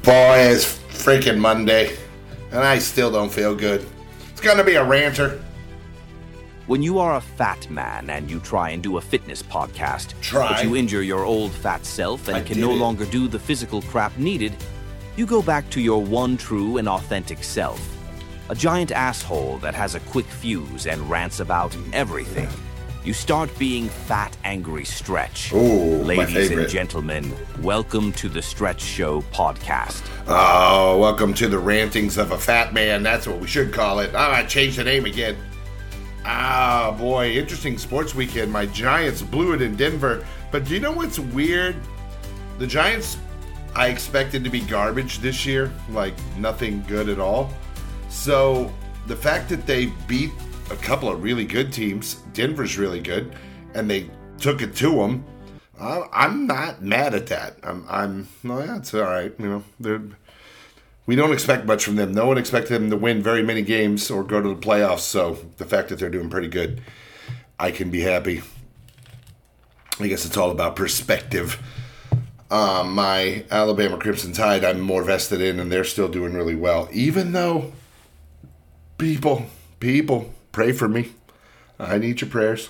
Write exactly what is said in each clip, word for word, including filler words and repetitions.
Boy, it's freaking Monday, and I still don't feel good. It's gonna be a ranter. When you are a fat man and you try and do a fitness podcast, Try. but you injure your old fat self and I can did no it. longer do the physical crap needed, you go back to your one true and authentic self. A giant asshole that has a quick fuse and rants about everything. You start being Fat Angry Stretch. Ooh, my Ladies favorite. and gentlemen, welcome to the Stretch Show podcast. Oh, welcome to the rantings of a fat man. That's what we should call it. I might change the name again. Ah, boy, interesting sports weekend. My Giants blew it in Denver. But do you know what's weird? The Giants, I expected to be garbage this year. Like, nothing good at all. So, the fact that they beat a couple of really good teams, Denver's really good, and they took it to them, uh, I'm not mad at that. I'm, I'm no, yeah, it's all right. You know, they're... We don't expect much from them. No one expected them to win very many games or go to the playoffs, so the fact that they're doing pretty good, I can be happy. I guess it's all about perspective. Uh, my Alabama Crimson Tide, I'm more vested in, and they're still doing really well. Even though, people, people, pray for me. I need your prayers.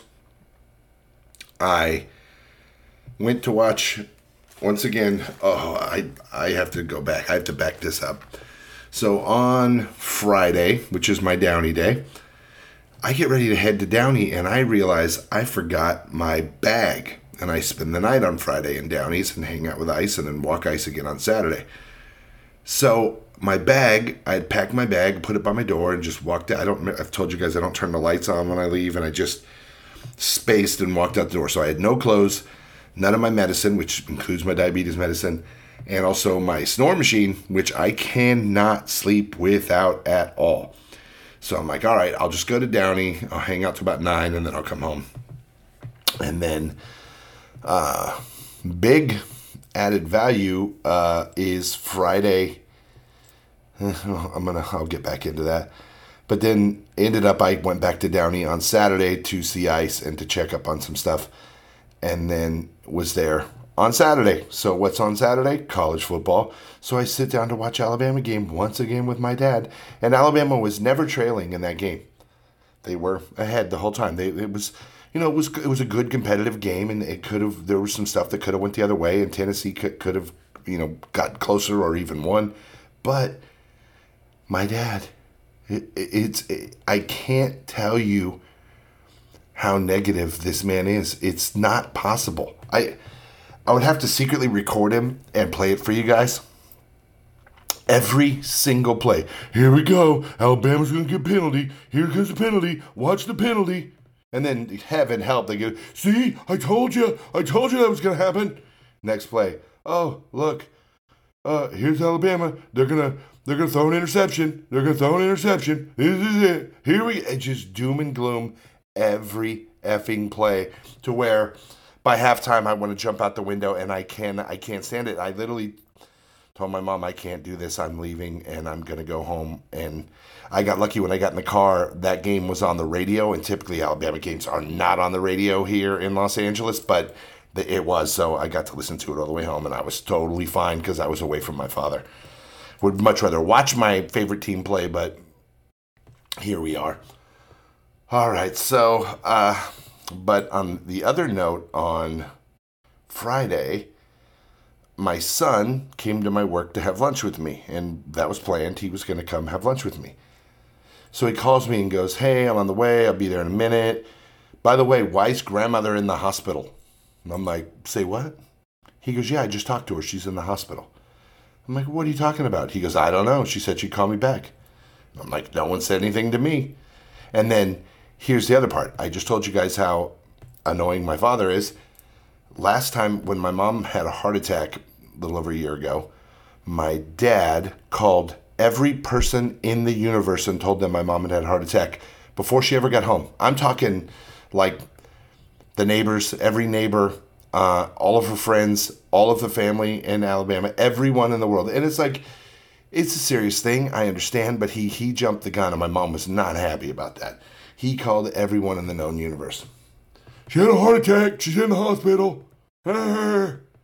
I went to watch... Once again, oh, I I have to go back. I have to back this up. So on Friday, which is my Downey day, I get ready to head to Downey, and I realize I forgot my bag. And I spend the night on Friday in Downey's and hang out with Ice and then walk Ice again on Saturday. So my bag, I had packed my bag, put it by my door, and just walked out. I don't. I've told you guys I don't turn the lights on when I leave, and I just spaced and walked out the door. So I had no clothes. None of my medicine, which includes my diabetes medicine, and also my snore machine, which I cannot sleep without at all. So I'm like, all right, I'll just go to Downey. I'll hang out till about nine, and then I'll come home. And then, uh, big added value uh, is Friday. I'm gonna, I'll get back into that. But then ended up, I went back to Downey on Saturday to see Ice and to check up on some stuff. And then was there on Saturday. So what's on Saturday? College football. So I sit down to watch Alabama game once again with my dad. And Alabama was never trailing in that game. They were ahead the whole time. They it was, you know, it was it was a good competitive game, and it could have there was some stuff that could have went the other way, and Tennessee could could have, you know, got closer or even won. But my dad, it, it, it's it, I can't tell you how negative this man is. It's not possible. I I would have to secretly record him and play it for you guys. Every single play. Here we go. Alabama's going to get a penalty. Here comes the penalty. Watch the penalty. And then, heaven help, they go, see, I told you. I told you that was going to happen. Next play. Oh, look. Uh, here's Alabama. They're going to they're gonna throw an interception. They're going to throw an interception. This is it. Here we go. It's just doom and gloom. Every effing play, to where by halftime I want to jump out the window, and I can I can't stand it. I literally told my mom I can't do this. I'm leaving and I'm gonna go home. And I got lucky when I got in the car. That game was on the radio, and typically Alabama games are not on the radio here in Los Angeles, but it was. So I got to listen to it all the way home, and I was totally fine because I was away from my father. Would much rather watch my favorite team play, but here we are. All right, so, uh, but on the other note, on Friday, my son came to my work to have lunch with me, and that was planned. He was going to come have lunch with me. So he calls me and goes, hey, I'm on the way. I'll be there in a minute. By the way, why is grandmother in the hospital? And I'm like, say what? He goes, yeah, I just talked to her. She's in the hospital. I'm like, what are you talking about? He goes, I don't know. She said she'd call me back. I'm like, no one said anything to me. And then here's the other part. I just told you guys how annoying my father is. Last time when my mom had a heart attack a little over a year ago, my dad called every person in the universe and told them my mom had had a heart attack before she ever got home. I'm talking like the neighbors, every neighbor, uh, all of her friends, all of the family in Alabama, everyone in the world. And it's like, it's a serious thing, I understand, but he he jumped the gun, and my mom was not happy about that. He called everyone in the known universe. She had a heart attack. She's in the hospital.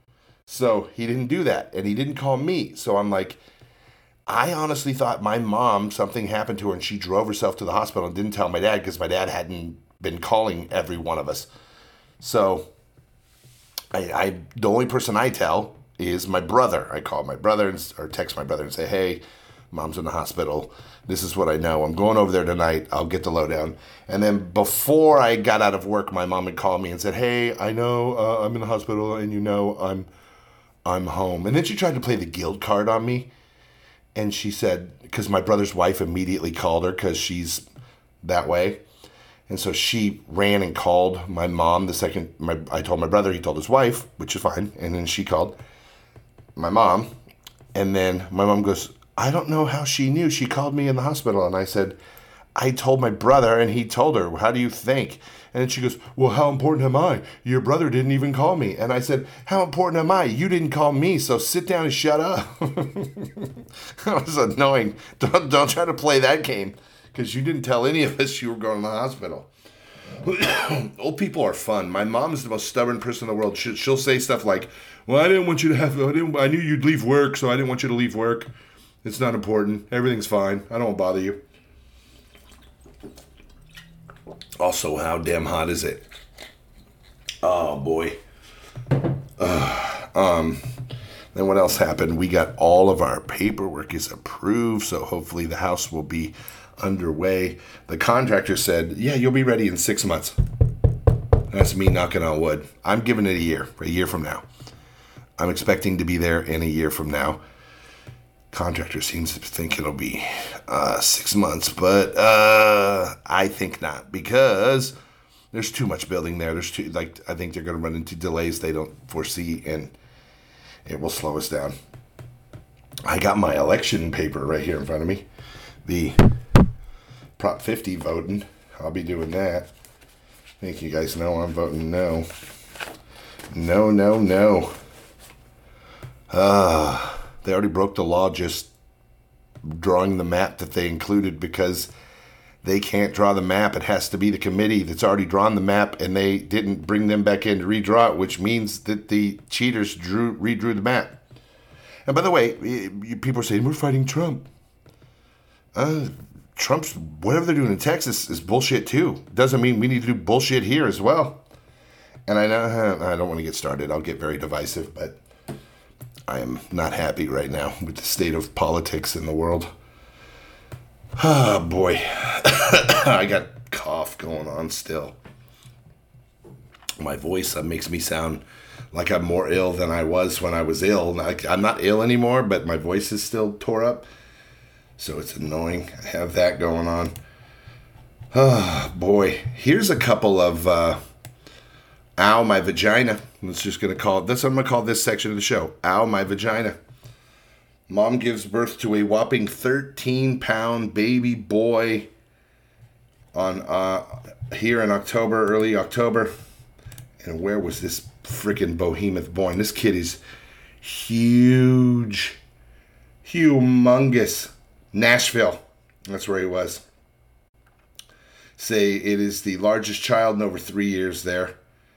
So he didn't do that, and he didn't call me. So I'm like, I honestly thought my mom, something happened to her, and she drove herself to the hospital and didn't tell my dad because my dad hadn't been calling every one of us. So I, I the only person I tell is my brother. I call my brother and, or text my brother and say, hey, mom's in the hospital. This is what I know. I'm going over there tonight. I'll get the lowdown. And then before I got out of work, my mom had called me and said, hey, I know uh, I'm in the hospital, and you know I'm I'm home. And then she tried to play the guilt card on me. And she said, because my brother's wife immediately called her because she's that way. And so she ran and called my mom the second my I told my brother, he told his wife, which is fine. And then she called my mom. And then my mom goes, I don't know how she knew. She called me in the hospital. And I said, I told my brother and he told her. How do you think? And then she goes, well, how important am I? Your brother didn't even call me. And I said, how important am I? You didn't call me, so sit down and shut up. That was annoying. Don't, don't try to play that game because you didn't tell any of us you were going to the hospital. Old people are fun. My mom is the most stubborn person in the world. She, she'll say stuff like, well, I didn't want you to have, I, didn't, I knew you'd leave work, so I didn't want you to leave work. It's not important. Everything's fine. I don't want to bother you. Also, how damn hot is it? Oh, boy. Uh, um, then what else happened? We got all of our paperwork is approved, so hopefully the house will be underway. The contractor said, yeah, you'll be ready in six months. That's me knocking on wood. I'm giving it a year, a year from now. I'm expecting to be there in a year from now. Contractor seems to think it'll be uh, six months, but uh, I think not because there's too much building there. There's too like I think they're going to run into delays they don't foresee, and it will slow us down. I got my election paper right here in front of me, the Prop fifty voting. I'll be doing that. I think you guys know I'm voting no. No, no, no. Ah. Uh, They already broke the law just drawing the map that they included because they can't draw the map. It has to be the committee that's already drawn the map, and they didn't bring them back in to redraw it, which means that the cheaters drew redrew the map. And by the way, people are saying, we're fighting Trump. Uh, Trump's, whatever they're doing in Texas is bullshit too. Doesn't mean we need to do bullshit here as well. And I know, I don't want to get started. I'll get very divisive, but I am not happy right now with the state of politics in the world. Oh, boy. I got cough going on still. My voice uh, makes me sound like I'm more ill than I was when I was ill. Like, I'm not ill anymore, but my voice is still tore up. So it's annoying. I have that going on. Oh, boy. Here's a couple of... Uh, Ow, my vagina. That's just going to call it, that's what I'm going to call this section of the show. Ow, my vagina. Mom gives birth to a whopping thirteen pound baby boy on uh, here in October, early October. And where was this freaking behemoth born? This kid is huge. Humongous. Nashville. That's where he was. Say it is the largest child in over three years there.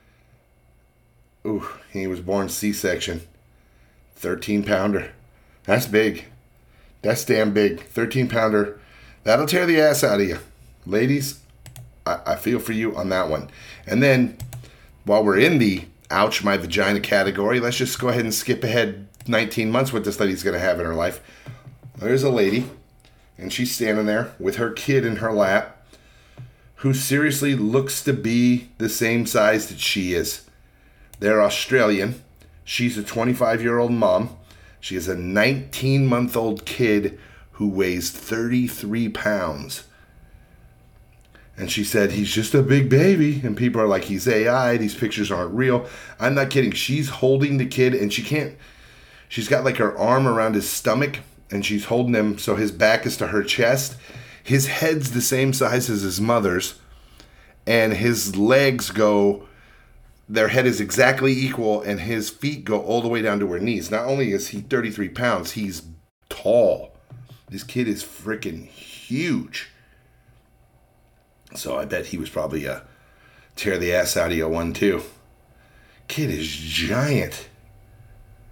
Ooh, he was born C-section. thirteen pounder. That's big. That's damn big. thirteen pounder. That'll tear the ass out of you. Ladies, I, I feel for you on that one. And then, while we're in the ouch my vagina category, let's just go ahead and skip ahead nineteen months what this lady's going to have in her life. There's a lady, and she's standing there with her kid in her lap, who seriously looks to be the same size that she is. They're Australian. She's a twenty-five-year-old mom. She has a nineteen-month-old kid who weighs thirty-three pounds. And she said, he's just a big baby. And people are like, he's A I. These pictures aren't real. I'm not kidding. She's holding the kid, and she can't. She's got like her arm around his stomach, and she's holding him so his back is to her chest. His head's the same size as his mother's, and his legs go... Their head is exactly equal, and his feet go all the way down to her knees. Not only is he thirty-three pounds, he's tall. This kid is freaking huge. So I bet he was probably a tear the ass out of you one, too. Kid is giant.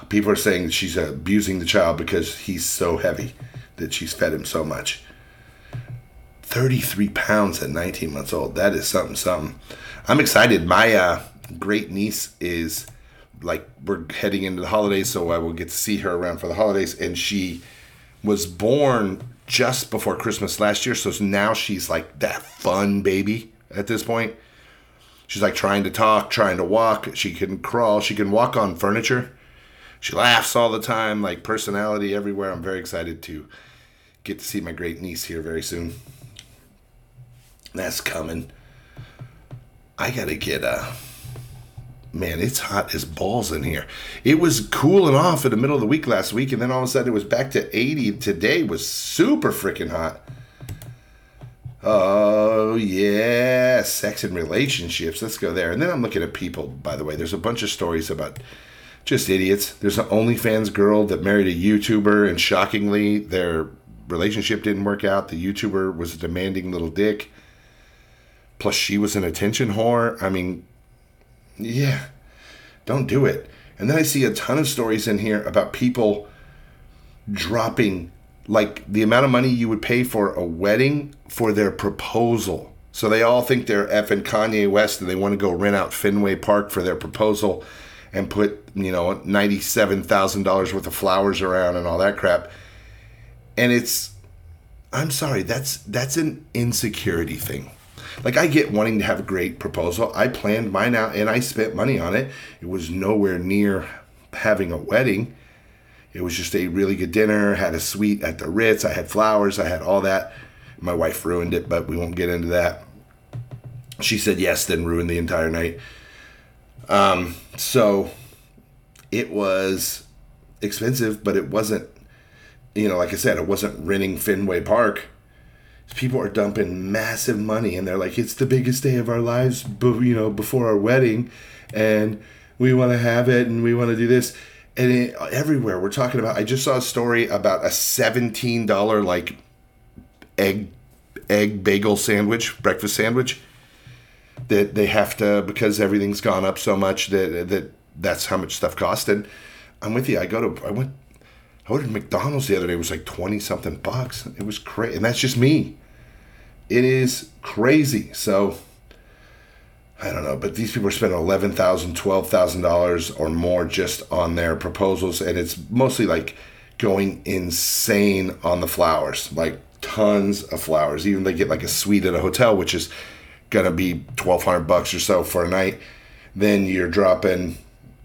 People are saying that she's abusing the child because he's so heavy, that she's fed him so much. thirty-three pounds at nineteen months old. That is something, something. I'm excited. My uh, great niece is, like, we're heading into the holidays, so I will get to see her around for the holidays. And she was born just before Christmas last year, so now she's like that fun baby at this point. She's like trying to talk, trying to walk. She can crawl. She can walk on furniture. She laughs all the time, like personality everywhere. I'm very excited to get to see my great niece here very soon. That's coming. I got to get a... Man, it's hot as balls in here. It was cooling off in the middle of the week last week, and then all of a sudden it was back to eighty. Today was super freaking hot. Oh, yeah. Sex and relationships. Let's go there. And then I'm looking at people, by the way. There's a bunch of stories about just idiots. There's an OnlyFans girl that married a YouTuber, and shockingly, their relationship didn't work out. The YouTuber was a demanding little dick. Plus, she was an attention whore. I mean, yeah, don't do it. And then I see a ton of stories in here about people dropping, like, the amount of money you would pay for a wedding for their proposal. So they all think they're effing Kanye West and they want to go rent out Fenway Park for their proposal and put, you know, ninety-seven thousand dollars worth of flowers around and all that crap. And it's, I'm sorry, that's that's an insecurity thing. Like, I get wanting to have a great proposal. I planned mine out and I spent money on it. It was nowhere near having a wedding. It was just a really good dinner, had a suite at the Ritz. I had flowers. I had all that. My wife ruined it, but we won't get into that. She said yes, then ruined the entire night. Um, so it was expensive, but it wasn't, you know, like I said, it wasn't renting Fenway Park. People are dumping massive money, and they're like, it's the biggest day of our lives, you know, before our wedding, and we want to have it, and we want to do this. And it, everywhere we're talking about, I just saw a story about a seventeen dollars like egg egg bagel sandwich, breakfast sandwich, that they have to, because everything's gone up so much that that that's how much stuff cost. And I'm with you. I go to I went I ordered McDonald's the other day. It was like twenty something bucks. It was crazy, and that's just me. It is crazy. So I don't know, but these people are spending eleven thousand dollars, twelve thousand dollars or more just on their proposals, and it's mostly like going insane on the flowers, like tons of flowers. Even they get like a suite at a hotel, which is gonna be twelve hundred bucks or so for a night. Then you're dropping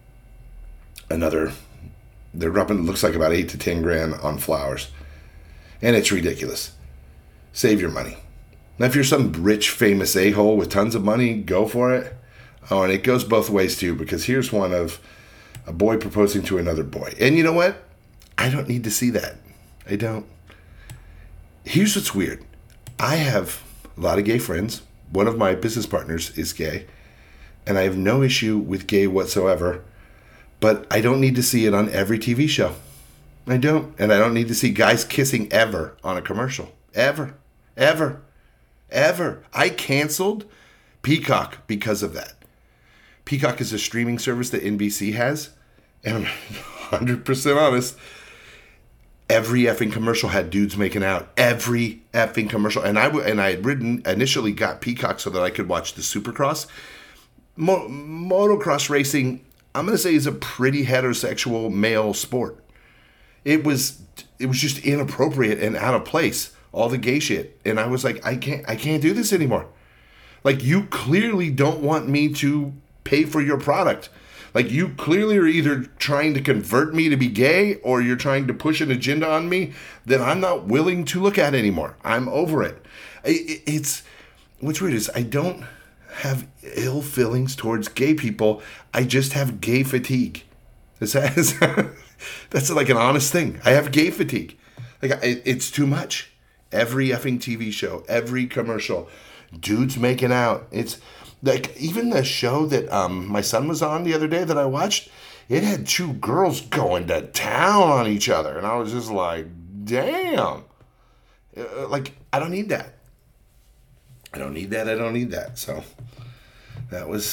another. They're dropping, it looks like about eight to ten grand on flowers, and it's ridiculous. Save your money. Now, if you're some rich, famous a-hole with tons of money, go for it. Oh, and it goes both ways, too, because here's one of a boy proposing to another boy. And you know what? I don't need to see that. I don't. Here's what's weird. I have a lot of gay friends. One of my business partners is gay, and I have no issue with gay whatsoever, but I don't need to see it on every T V show. I don't. And I don't need to see guys kissing ever on a commercial. Ever. Ever. Ever. I canceled Peacock because of that. Peacock is a streaming service that N B C has, and I'm one hundred percent honest, every effing commercial had dudes making out. Every effing commercial. And I, w- and I had ridden, initially got Peacock so that I could watch the Supercross. Mo- motocross racing, I'm going to say, is a pretty heterosexual male sport. It was it was just inappropriate and out of place. All the gay shit. And I was like, I can't I can't do this anymore. Like, you clearly don't want me to pay for your product. Like, you clearly are either trying to convert me to be gay, or you're trying to push an agenda on me that I'm not willing to look at anymore. I'm over it. it it's what's weird is I don't have ill feelings towards gay people. I just have gay fatigue. That's, that's like an honest thing. I have gay fatigue. Like, it, it's too much. Every effing T V show, every commercial, dudes making out. It's like, even the show that um, my son was on the other day that I watched, it had two girls going to town on each other. And I was just like, damn. Uh, like, I don't need that. I don't need that. I don't need that. So that was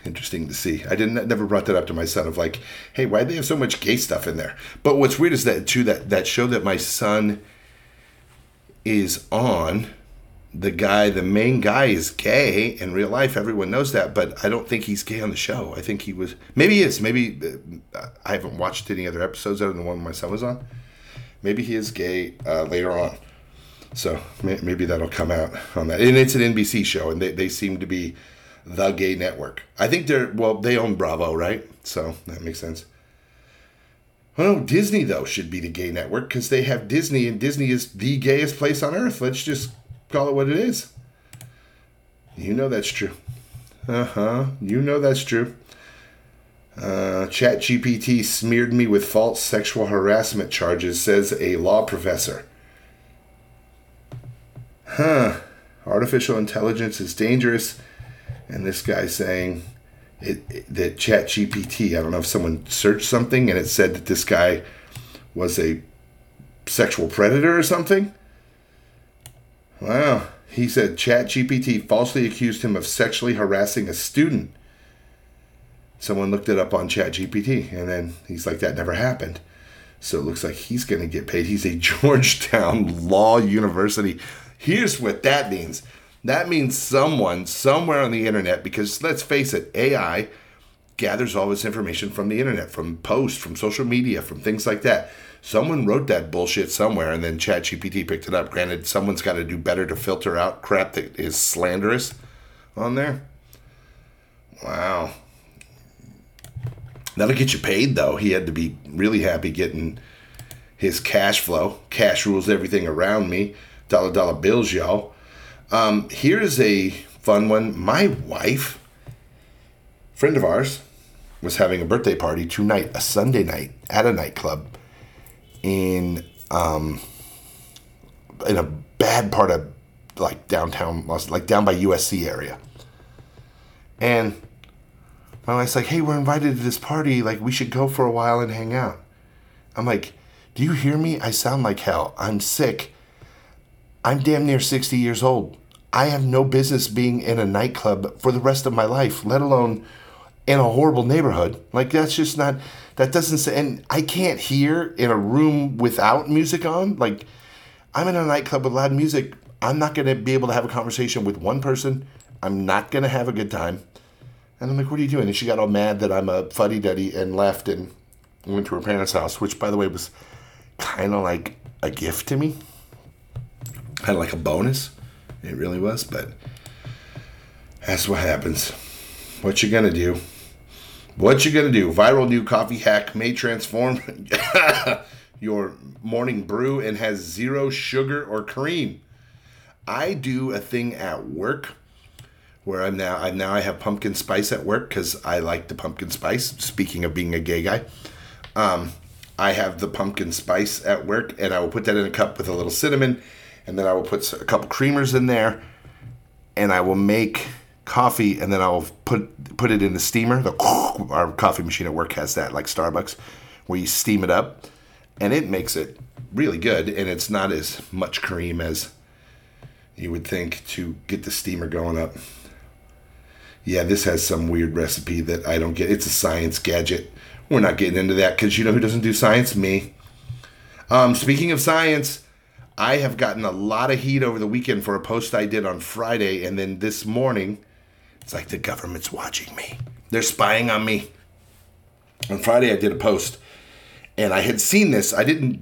interesting to see. I didn't never brought that up to my son of like, hey, why do they have so much gay stuff in there? But what's weird is that too that that show that my son is on, the guy, the main guy is gay in real life. Everyone knows that, but I don't think he's gay on the show. I think he was, maybe he is. Maybe uh, I haven't watched any other episodes other than the one my son was on. Maybe he is gay uh, later on. So may, maybe that'll come out on that. And it's an N B C show, and they, they seem to be the gay network. I think they're, well, they own Bravo, right? So that makes sense. Oh, no, Disney, though, should be the gay network because they have Disney, and Disney is the gayest place on earth. Let's just call it what it is. You know that's true. Uh-huh. You know that's true. Uh, ChatGPT smeared me with false sexual harassment charges, says a law professor. Huh. Artificial intelligence is dangerous. And this guy's saying it, it, that ChatGPT, I don't know if someone searched something and it said that this guy was a sexual predator or something. Wow. He said ChatGPT falsely accused him of sexually harassing a student. Someone looked it up on ChatGPT, and then he's like, that never happened. So it looks like he's going to get paid. He's a Georgetown Law University. Here's what that means. That means someone somewhere on the internet, because let's face it, A I gathers all this information from the internet, from posts, from social media, from things like that. Someone wrote that bullshit somewhere, and then ChatGPT picked it up. Granted, someone's got to do better to filter out crap that is slanderous on there. Wow. That'll get you paid, though. He had to be really happy getting his cash flow. Cash rules everything around me. Dollar, dollar bills, y'all. Um, here's a fun one. My wife, friend of ours, was having a birthday party tonight, a Sunday night, at a nightclub in um, in a bad part of like downtown, like down by U S C area. And my wife's like, hey, we're invited to this party. Like, we should go for a while and hang out. I'm like, do you hear me? I sound like hell. I'm sick. I'm damn near sixty years old. I have no business being in a nightclub for the rest of my life, let alone in a horrible neighborhood. Like, that's just not, that doesn't say, and I can't hear in a room without music on. Like, I'm in a nightclub with loud music. I'm not going to be able to have a conversation with one person. I'm not going to have a good time. And I'm like, what are you doing? And she got all mad that I'm a fuddy-duddy and left and went to her parents' house, which, by the way, was kind of like a gift to me. Kind of like a bonus. It really was, but that's what happens. What you gonna do? What you gonna do? Viral new coffee hack may transform your morning brew and has zero sugar or cream. I do a thing at work where I'm now, I now I have pumpkin spice at work because I like the pumpkin spice. Speaking of being a gay guy, um, I have the pumpkin spice at work, and I will put that in a cup with a little cinnamon. And then I will put a couple creamers in there, and I will make coffee, and then I will put put it in the steamer. The, our coffee machine at work has that, like Starbucks, where you steam it up, and it makes it really good, and it's not as much cream as you would think to get the steamer going up. Yeah, this has some weird recipe that I don't get. It's a science gadget. We're not getting into that because you know who doesn't do science? Me. Um, speaking of science, I have gotten a lot of heat over the weekend for a post I did on Friday, and then this morning, it's like the government's watching me. They're spying on me. On Friday, I did a post, and I had seen this. I didn't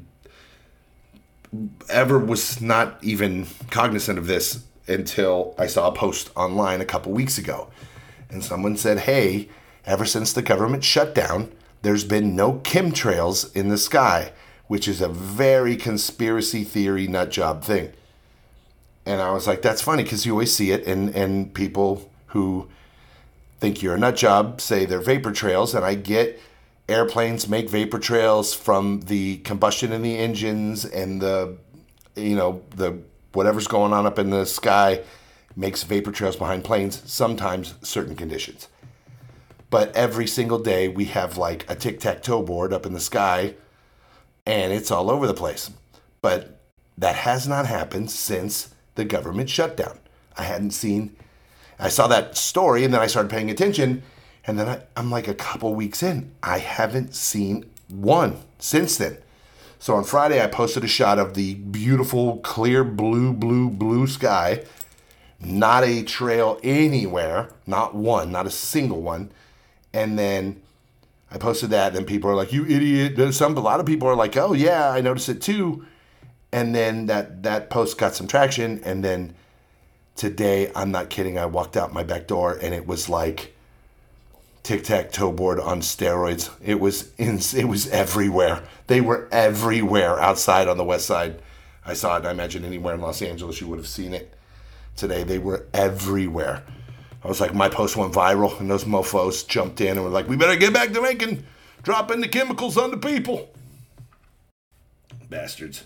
ever was not even cognizant of this until I saw a post online a couple weeks ago. And someone said, hey, ever since the government shut down, there's been no chemtrails in the sky, which is a very conspiracy theory nut job thing. And I was like, that's funny because you always see it, and, and people who think you're a nut job say they're vapor trails, and I get airplanes make vapor trails from the combustion in the engines and the, you know, the whatever's going on up in the sky makes vapor trails behind planes, sometimes certain conditions. But every single day we have like a tic-tac-toe board up in the sky, and it's all over the place. But that has not happened since the government shutdown. I hadn't seen, I saw that story, and then I started paying attention, And then I, I'm like a couple weeks in. I haven't seen one since then. So on Friday, I posted a shot of the beautiful, clear blue, blue, blue sky. Not a trail anywhere. Not one. Not a single one. And then I posted that, and people are like, you idiot. There's some, a lot of people are like, oh, yeah, I noticed it too. And then that, that post got some traction. And then today, I'm not kidding, I walked out my back door, and it was like tic-tac-toe board on steroids. It was in, it was everywhere. They were everywhere outside on the west side. I saw it, and I imagine anywhere in Los Angeles you would have seen it today. They were everywhere. I was like, my post went viral, and those mofos jumped in and were like, we better get back to making, dropping the chemicals on the people. Bastards.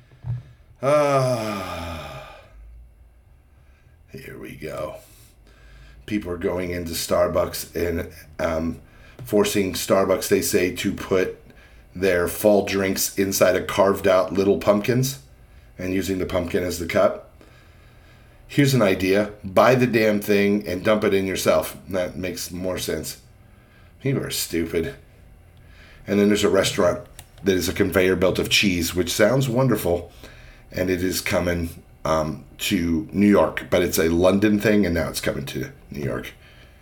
Ah, here we go. People are going into Starbucks and um, forcing Starbucks, they say, to put their fall drinks inside of carved out little pumpkins and using the pumpkin as the cup. Here's an idea. Buy the damn thing and dump it in yourself. That makes more sense. People are stupid. And then there's a restaurant that is a conveyor belt of cheese, which sounds wonderful. And it is coming um, to New York. But it's a London thing, and now it's coming to New York.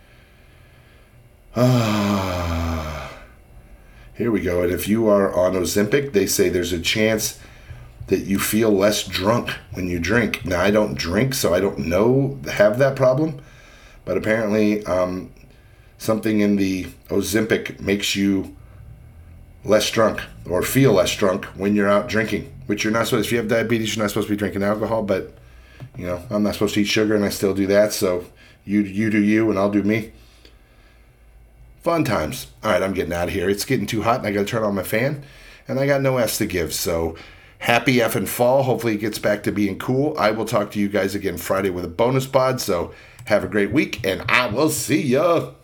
Ah, here we go. And if you are on Ozempic, they say there's a chance that you feel less drunk when you drink. Now, I don't drink, so I don't know, have that problem. But apparently, um, something in the Ozempic makes you less drunk or feel less drunk when you're out drinking, which you're not supposed to. If you have diabetes, you're not supposed to be drinking alcohol, but, you know, I'm not supposed to eat sugar, and I still do that, so you you do you, and I'll do me. Fun times. All right, I'm getting out of here. It's getting too hot, and I got to turn on my fan, and I got no F's to give, so happy effing fall. Hopefully it gets back to being cool. I will talk to you guys again Friday with a bonus pod, so have a great week, and I will see ya.